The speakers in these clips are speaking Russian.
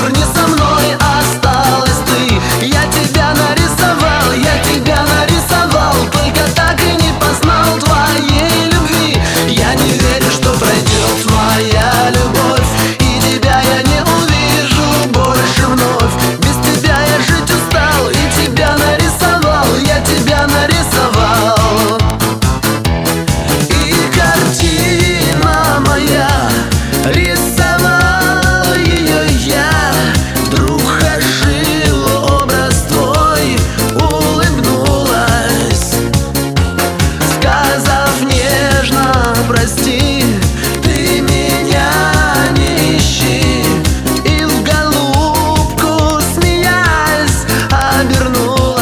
вечер не со мной, осталась ты. Я тебя нарисовал, я тебя нарисовал, только так и не познал твоей любви. Я не верю, что пройдет моя любовь, и тебя я не увижу больше вновь. Без тебя я жить устал, и тебя нарисовал, я тебя нарисовал. И картина моя, рисовал ее я, вдруг ожил образ твой, улыбнулась, сказав нежно: прости, ты меня не ищи. И в голубку, смеясь, обернулась.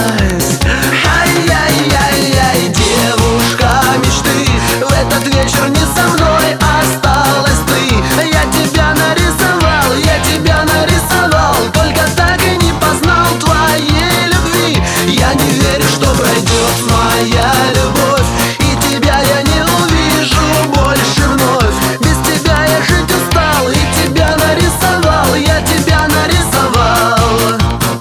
Ай-яй-яй-яй, девушка мечты, в этот вечер не со мной, осталась ты. Я тебя нарисовал, я тебя нарисовал, только так и не познал твоей любви. Я не верю, что пройдет моя любовь, и тебя я не увижу больше вновь. Без тебя я жить устал, и тебя нарисовал, я тебя нарисовал.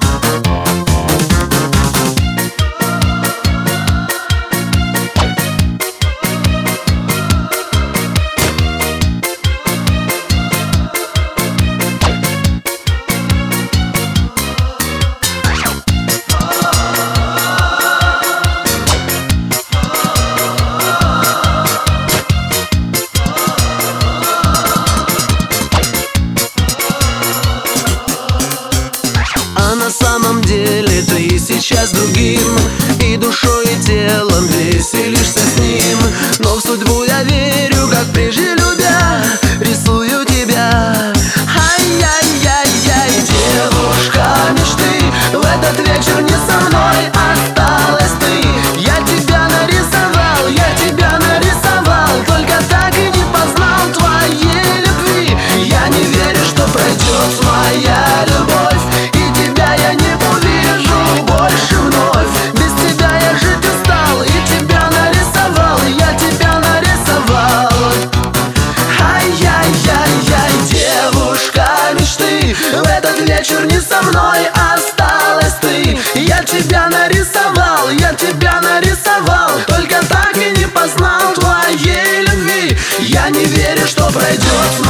А на самом деле ты сейчас другим, и душой, и телом веселишься с ним. Но в судьбу я верю, как прежде любя, рисую тебя. Ай-яй-яй-яй, девушка мечты, в этот вечер не со мной, осталась ты. Я тебя нарисовал, я тебя нарисовал, только так и не познал твоей любви. Я не верю, что пройдет моя любовь, и тебя я не увижу больше вновь. Без тебя я жить устал, и тебя нарисовал, я тебя нарисовал. Ай-яй-яй-яй, девушка мечты, в этот вечер не со мной, осталась ты. Я тебя нарисовал, я тебя нарисовал, только так и не познал твоей любви. Я не верю, что пройдет